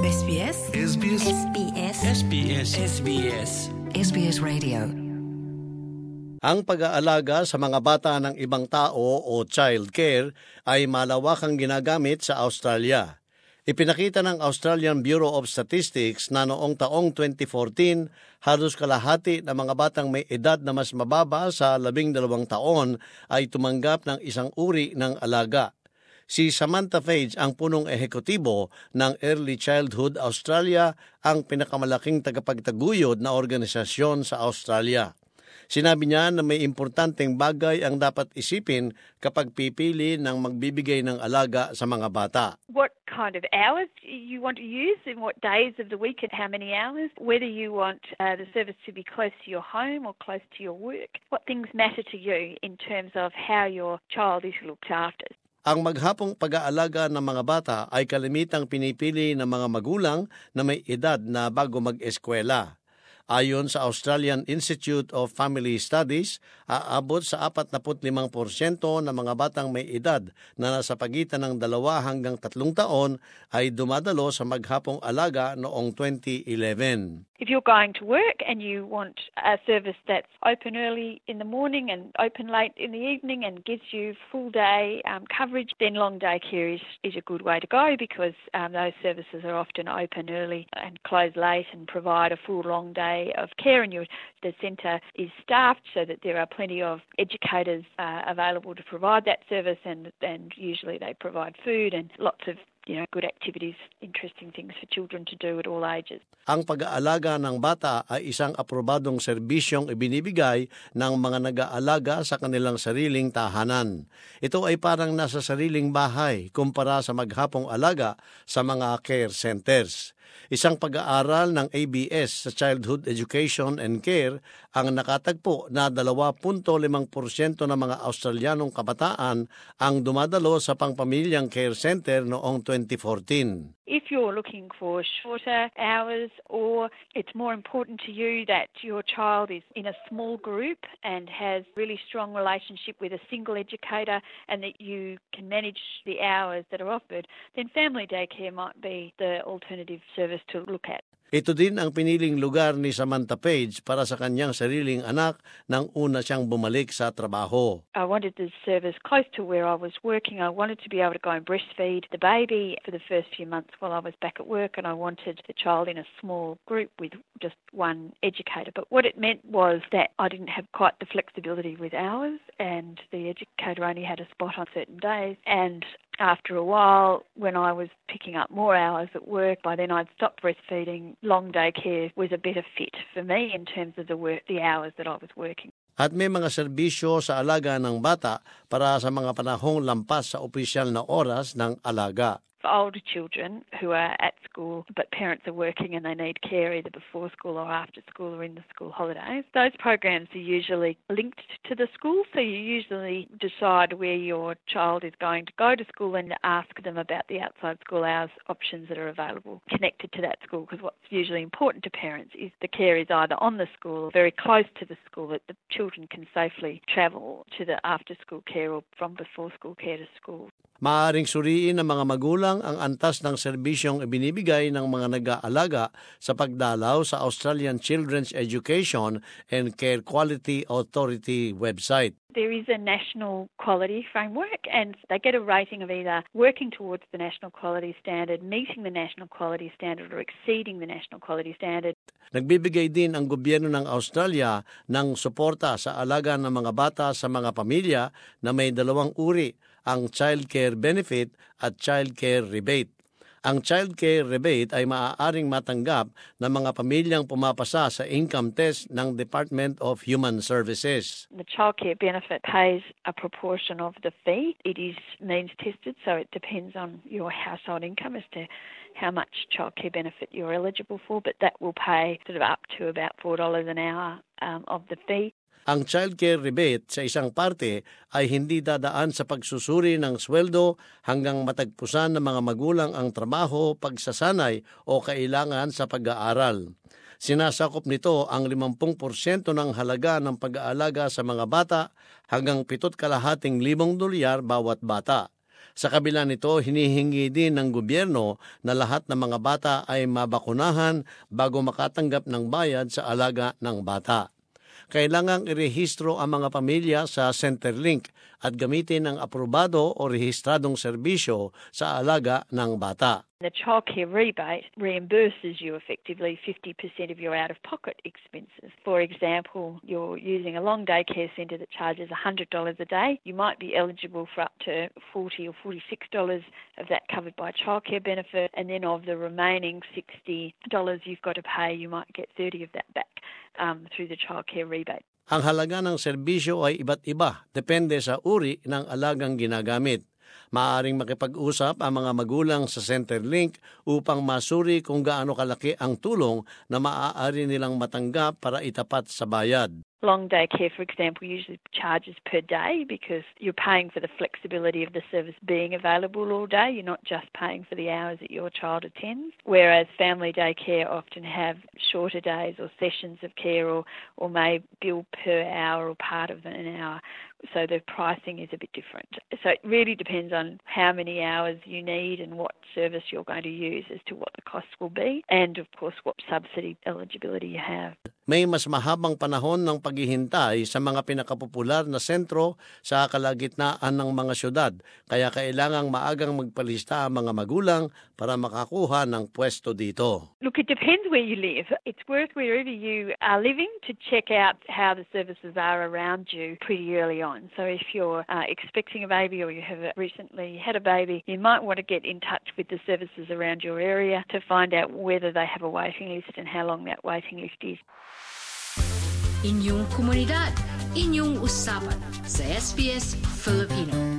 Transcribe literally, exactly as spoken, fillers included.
S B S S B S S B S S B S S B S S B S Radio. Ang pag-aalaga sa mga bata ng ibang tao o child care ay malawakang ginagamit sa Australia. Ipinakita ng Australian Bureau of Statistics na noong taong twenty fourteen, halos kalahati ng mga batang may edad na mas mababa sa labing dalawang taon ay tumanggap ng isang uri ng alaga. Si Samantha Page, ang punong ehekutibo ng Early Childhood Australia, ang pinakamalaking tagapagtaguyod na organisasyon sa Australia. Sinabi niya na may importanteng bagay ang dapat isipin kapag pipili ng magbibigay ng alaga sa mga bata. What kind of hours you want to use and what days of the week and how many hours, whether you want uh, the service to be close to your home or close to your work, what things matter to you in terms of how your child is looked after. Ang maghapong pag-aalaga ng mga bata ay kalimitang pinipili ng mga magulang na may edad na bago mag-eskwela. Ayon sa Australian Institute of Family Studies, aabot sa forty-five percent ng mga batang may edad na nasa pagitan ng dalawa hanggang tatlong taon ay dumadalo sa maghapong alaga noong twenty eleven. If you're going to work and you want a service that's open early in the morning and open late in the evening and gives you full day um, coverage, then long day care is, is a good way to go because um, those services are often open early and close late and provide a full long day of care, and your, the centre is staffed so that there are plenty of educators uh, available to provide that service, and, and usually they provide food and lots of you know, good activities, interesting things for children to do at all ages. Ang pag-aalaga ng bata ay isang aprobadong serbisyong ibinibigay ng mga nag-aalaga sa kanilang sariling tahanan. Ito ay parang nasa sariling bahay kumpara sa maghapong alaga sa mga care centers. Isang pag-aaral ng A B S sa Childhood Education and Care ang nakatagpo na two point five percent ng mga Australianong kabataan ang dumadalo sa pangpamilyang care center noong twenty fourteen. If you're looking for shorter hours or it's more important to you that your child is in a small group and has really strong relationship with a single educator and that you can manage the hours that are offered, then family daycare might be the alternative service to look at. Ito din ang piniling lugar ni Samantha Page para sa kanyang sariling anak nang una siyang bumalik sa trabaho. I wanted the service close to where I was working. I wanted to be able to go and breastfeed the baby for the first few months while I was back at work, and I wanted the child in a small group with just one educator. But what it meant was that I didn't have quite the flexibility with hours, and the educator only had a spot on certain days. And after a while, when I was picking up more hours at work, by then I'd stopped breastfeeding. Long day care was a better fit for me in terms of the work, the hours that I was working. At may mga serbisyo sa alaga ng bata para sa mga panahong lampas sa opisyal na oras ng alaga. For older children who are at school but parents are working and they need care either before school or after school or in the school holidays, those programs are usually linked to the school, so you usually decide where your child is going to go to school and ask them about the outside school hours options that are available connected to that school, because what's usually important to parents is the care is either on the school or very close to the school, that the children can safely travel to the after school care or from before school care to school. Maaaring suriin ng mga magulang ang antas ng serbisyong ibinibigay ng mga nag-aalaga sa pagdalaw sa Australian Children's Education and Care Quality Authority website. There is a national quality framework and they get a rating of either working towards the national quality standard, meeting the national quality standard or exceeding the national quality standard. Nagbibigay din ang gobyerno ng Australia ng suporta sa alaga ng mga bata sa mga pamilya na may dalawang uri, ang Child Care Benefit at Child Care Rebate. Ang Child Care Rebate ay maaaring matanggap ng mga pamilyang pumapasa sa income test ng Department of Human Services. The Child Care Benefit pays a proportion of the fee. It is means tested, so it depends on your household income as to how much child care benefit you're eligible for, but that will pay sort of up to about four dollars an hour um, of the fee. Ang child care rebate sa isang parte ay hindi dadaan sa pagsusuri ng sweldo hanggang matagpusan ng mga magulang ang trabaho, pagsasanay o kailangan sa pag-aaral. Sinasakop nito ang fifty percent ng halaga ng pag-aalaga sa mga bata hanggang pitut kalahating libong dolyar bawat bata. Sa kabila nito, hinihingi din ng gobyerno na lahat ng mga bata ay mabakunahan bago makatanggap ng bayad sa alaga ng bata. Kailangang irehistro ang mga pamilya sa Centrelink at gamitin ang aprobado o rehistradong serbisyo sa alaga ng bata. The childcare rebate reimburses you effectively fifty percent of your out-of-pocket expenses. For example, you're using a long day care centre that charges one hundred dollars a day. You might be eligible for up to forty dollars or forty-six dollars of that covered by childcare benefit, and then of the remaining sixty dollars you've got to pay, you might get thirty of that back um, through the childcare rebate. Ang halaga ng serbisyo ay iba't iba, depende sa uri ng alagang ginagamit. Maaaring makipag-usap ang mga magulang sa Centrelink upang masuri kung gaano kalaki ang tulong na maaari nilang matanggap para itapat sa bayad. Long day care, for example, usually charges per day because you're paying for the flexibility of the service being available all day. You're not just paying for the hours that your child attends. Whereas family day care often have shorter days or sessions of care or, or may bill per hour or part of an hour. So the pricing is a bit different. So it really depends on how many hours you need and what service you're going to use as to what the cost will be, and of course what subsidy eligibility you have. May mas mahabang panahon ng paghihintay sa mga pinakapopular na sentro sa kalagitnaan ng mga syudad, kaya kailangang maagang magpalista ang mga magulang para makakuha ng pwesto dito. Look, it depends where you live. It's worth wherever you are living to check out how the services are around you pretty early on. So if you're uh, expecting a baby or you have recently had a baby, you might want to get in touch with the services around your area to find out whether they have a waiting list and how long that waiting list is. Inyong komunidad, inyong usapan sa S B S Filipino.